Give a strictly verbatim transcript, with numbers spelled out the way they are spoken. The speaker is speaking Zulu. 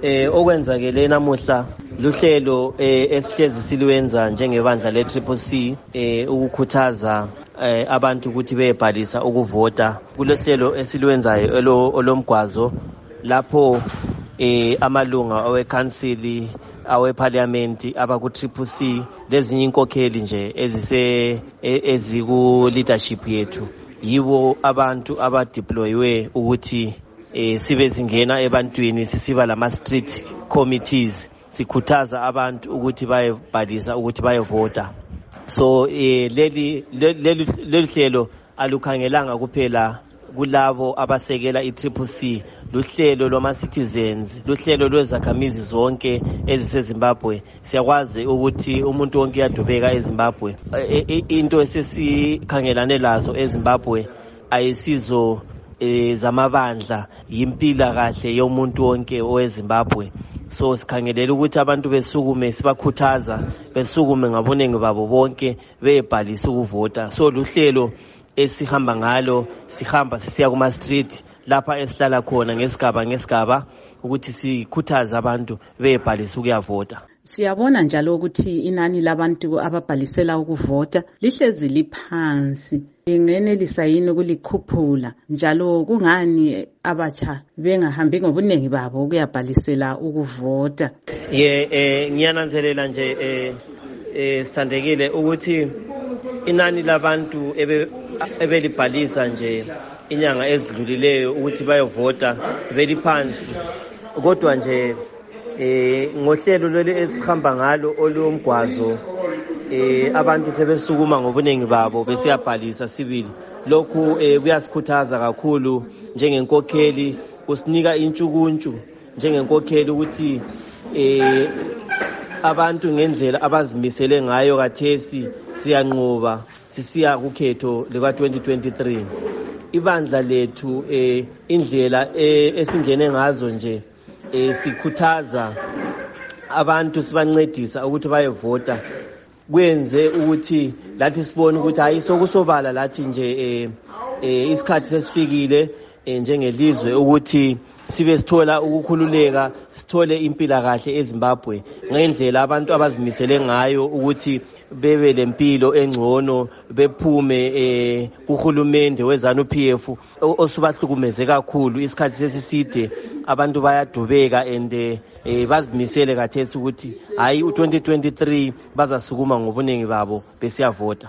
Eh okwenzakele namuhla luhlelo eh esihlezi silwenza njengebandla le Triple C eh ukukhuthaza eh abantu ukuthi beyebhalisa ukuvota kulehlelo esilwenzayo olomgwazo lapho eh amalunga awe council awe parliament abaku Triple C lezinye inkokheli nje ezise eziku leadership yethu yibo abantu abadeploywe ukuthi eh sibe singena ebantwini sisiba lama street committees sikhuthaza abantu ukuthi bayebhalisa ukuthi bayevota. So eh leli leli hlelo alukhangelanga kuphela kulabo abasekela i-Triple C, luhlelo lwama citizens, luhlelo lwezakhamizi zonke eziseZimbabwe. Siyakwazi ukuthi umuntu wonke uyadubeka eZimbabwe. Into esesikhangelane lazo eZimbabwe ayisizo eh zamabandla, yimpila kahle yomuntu wonke oweZimbabwe. So sikhangelela ukuthi abantu besukume sibakhuthaza besukume ngabonenge babo bonke beyebhalisa ukuvota. So luhlelo esihamba ngalo, sihamba sisiya kuma street lapha esihlala khona ngesigaba ngesigaba ukuthi sikhuthaze abantu beyebhalisa ukuyavota. Siyabona njalo ukuthi inani labantu ababhalisela ukuvota lihlezi liphansi. Ingenelisa yini ukulikhuphula njalo kungani abatsha bengahambi ngobunengi babo ukuyabhalisela ukuvota? Ye eh ngiyananzelela nje eh eh sithandekile ukuthi inani labantu ebe ebelibhalisa nje inyanga ezidlulileyo ukuthi bayovota beliphansi, kodwa nje eh ngohlelo leli esihamba ngalo olomgwazo eh abantu sebesukuma ngobunengi babo besiyabhalisa sibili. Lokhu eh kuyasikhuthaza kakhulu njengenkokheli, kusinika intshukuntshu njengenkokheli ukuthi eh abantu ngendlela abazimisele ngayo kathesi siyanqoba sisiya kukhetho leka twenty twenty-three. Ibandla lethu eh indlela esingene ngazo nje eh sikhuthaza abantu sibancedisa ukuthi bayevota, kwenze ukuthi lathi sibone ukuthi hayi sokusobala lathi nje eh isikhathi sesifikile njengelizwe ukuthi sibe sithola ukukhululeka, sithole impila kahle eZimbabwe ngendlela abantu abazimisele ngayo ukuthi bebe lempilo engcono, bephume eh kuhulumende wezanu P F osubahlukumeze kakhulu isikhathi sesiside. Abantu bayadubeka and eh bazimisele kathesi ukuthi hayi u twenty twenty-three bazasukuma ngobunengi babo besiyavota.